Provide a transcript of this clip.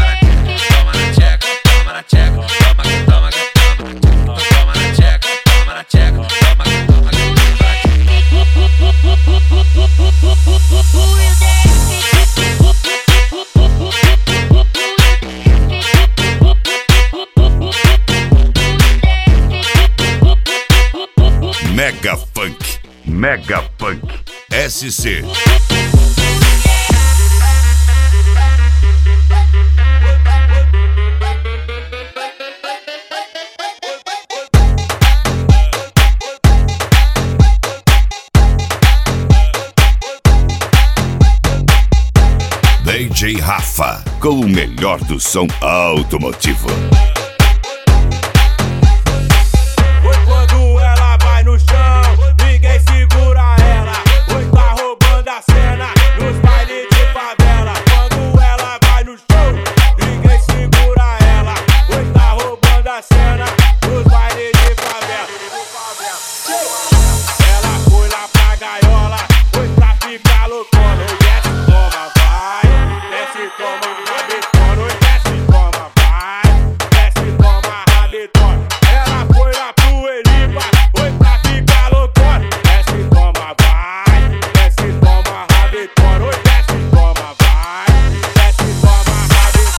toma na tcheca, toma na tcheca, toma que toma que toma, toma na tcheca, toma na tcheca, toma que toma que Mega Funk, Mega Funk, SC. DJ Rafa, com o melhor do som automotivo. Quando ela vai no chão, ninguém segura ela. Pois tá roubando a cena nos bailes de favela. Quando ela vai no show, ninguém segura ela. Pois tá roubando a cena nos bailes de favela.